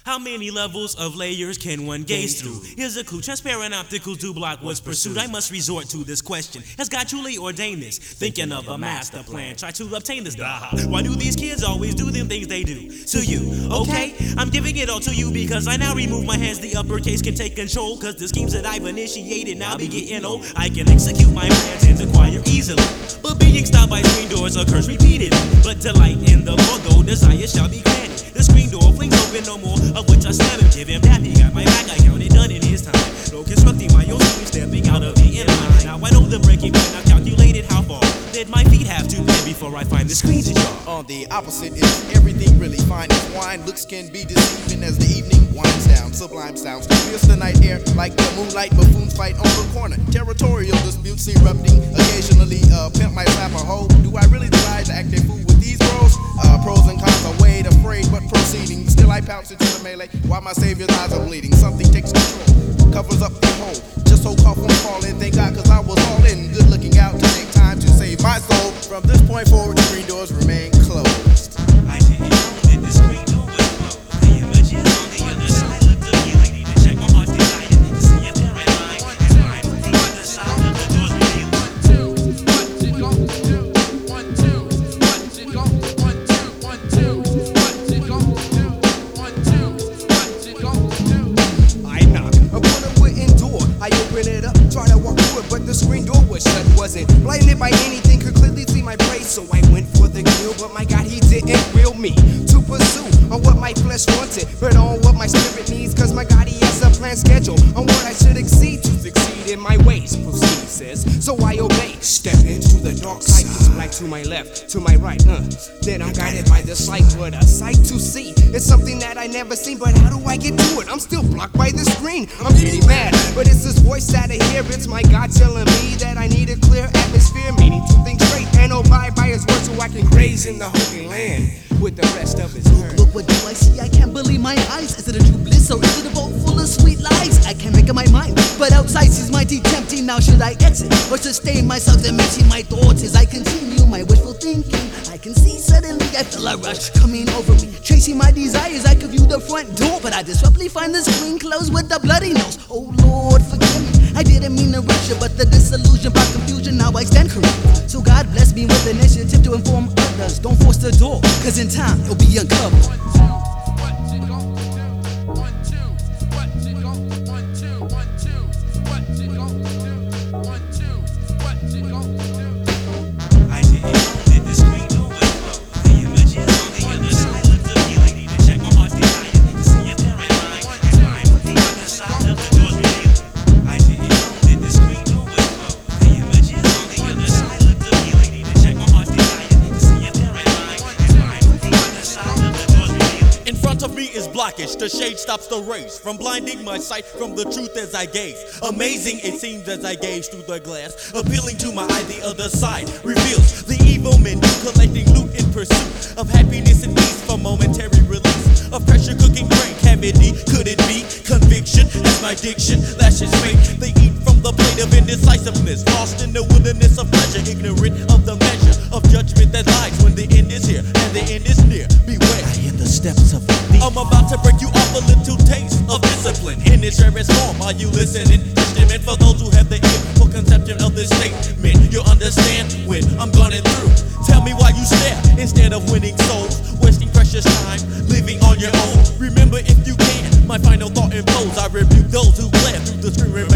How many levels of layers can one gaze through? Here's a clue, transparent opticals do block what's pursued. I must resort to this question, has God truly ordained this? Thinking of a master plan, try to obtain this. Why do these kids always do them things they do? To you, okay? I'm giving it all to you because I now remove my hands, the uppercase can take control. Cause the schemes that I've initiated now be getting old. I can execute my plans and acquire easily. But being stopped by screen doors occurs repeatedly. But delight in the Lord, though desire shall be granted. The screen door flings open no more, of which I slam him. Give him that, he got my back, I count it done in his time. No constructing my own screen, stepping out of the inline. Now I know the breaking point, I've calculated how far did my feet have to bend before I find the screen's jar. On the opposite is everything really fine as wine. Looks can be deceiving as the evening winds down. Sublime sounds pierce the night air like the moonlight. Buffoons fight on the corner. Territorial disputes erupting. Occasionally, pimp might slap a hoe. Do I really decide to act a fool with these bros? Pros and cons are weighed, afraid but proceeding. Still I pounce into the melee while my savior's eyes are bleeding. Something takes control, covers up the hole. Just so cough won't fall in. Thank God, cause I was all in. Good looking out to take time to save my soul. From this point forward, screen doors remain closed. I didn't know that the screen door was closed. The images on the other side look good. You like need to check my heart's desire to see if they're in line. And I'm on the other side of the doors reveal. 1, 2, what you gon' do? 1, 2, what you gon' 1, 2, 1, 2, what you gon' do? 1, 2, what you gon' do? I knock upon a wooden door. I open it up, try to walk through it, but the screen door was shut. Wasn't blinded by anything, could clearly see my prey, so I went for the kill. But my God, he didn't will me to pursue on what my flesh wanted, but on what my spirit needs. Cause my God, he has a planned schedule on what I should exceed to succeed in my ways. Proceed, says, so I obey. Step into the dark side, it's black to my left, to my right. Then I'm guided by the sight. What a sight to see! It's something that I never seen, but how do I get to it? I'm still blocked by the screen. I'm getting mad, but it's this voice that I hear. It's my God telling me that I need a clear atmosphere, meaning to think straight and abide by his word, so I can graze in the holy land with the rest of his herd. Look, what do I see? I can't believe my eyes. Is it a true bliss or is it a boat full of sweet lies? I can't make up my mind, but outside seems mighty tempting. Now should I exit or sustain myself and mixing my thoughts as I continue my wishful thinking? I can see suddenly I feel a rush coming over me, chasing my desires. I could view the front door, but I disruptly find the screen closed with a bloody nose. Oh Lord, forgive me. I didn't mean to rush it, but the disillusion brought confusion. Now I stand corrected. So God bless me with initiative to inform others. Don't force the door, cause in time it'll be uncovered. 1, 2, what you gon' do? 1, 2, what you gon' 1, 2, 1, 2, what you gon' do? 1, 2, what you gon' do? I didn't know that the screen door was closed. The images on the other side look good. You like need to check my heart's desire to see if they're in line. And I'm on the other side of the doors reveal. I didn't know that the screen door was closed. The images on the other side look good. You like need to check my heart's desire to see if they're in line. And I'm on the other side of the doors reveal. In front of me is blockage, the shade stops the rays from blinding my sight from the truth as I gaze. Amazing it seems as I gaze through the glass, appealing to my eye. The other side reveals the evil men collecting loot in pursuit of happiness and peace for momentary release of pressure cooking brain cavity. Could it be conviction as my diction lashes fate? They eat from the plate of indecisiveness, lost in the wilderness of pleasure, ignorant of the measure of judgment that lies when the end is here and the end is near. Beware. I hear the steps of the I'm about to break you off a little taste of discipline in its rarest form. Are you listening? Christian, for those who have the ear for conception of this statement, you'll understand when I'm gunning through. Tell me why you stare instead of winning souls, wasting precious time living on your own. Remember, if you can, my final thought implodes. I rebuke those who glare through the screen.